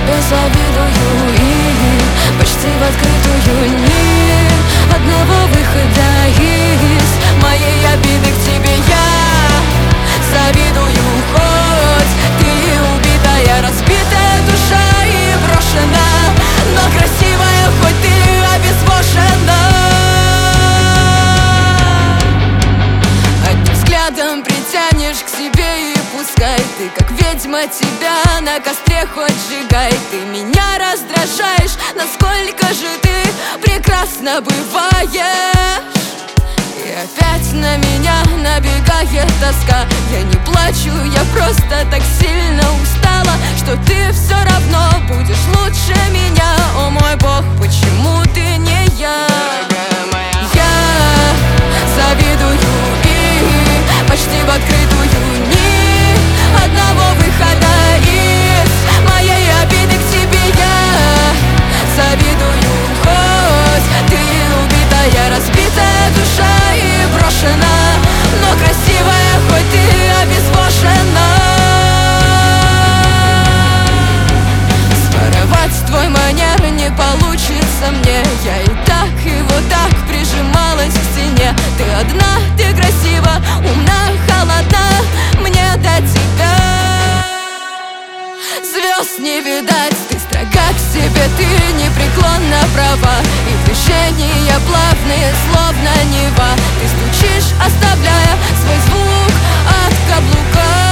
завидую и почти в открытую ни одного выхода из моей обиды к тебе. Я завидую, хоть ты убитая, разбитая душа и брошена, но красивая, хоть ты обезвожена. Одним взглядом притянешь к себе, и пускай ты, как ведьма, тебя на костре хоть сжигай. Ты меня раздражаешь, насколько же ты прекрасно бываешь. И опять на меня набегает тоска. Я не плачу, я просто так сильно устала, что ты все равно будешь лучше меня. О мой Бог, почему ты не я? Я завидую и почти в открытую ни одного выхода из моей обиды к тебе. Я завидую, хоть ты убитая, разбитая душа и брошена, но красивая, хоть ты обезвожена. Своровать твой манер не получится мне. Я и так, и вот так прижималась к стене. Ты одна, ты красива, умна, холодна, мне до тебя звезд не видать. Ты строга к себе, ты непреклонно права, и движения плавные, словно Нева. Ты стучишь, оставляя свой звук от каблука.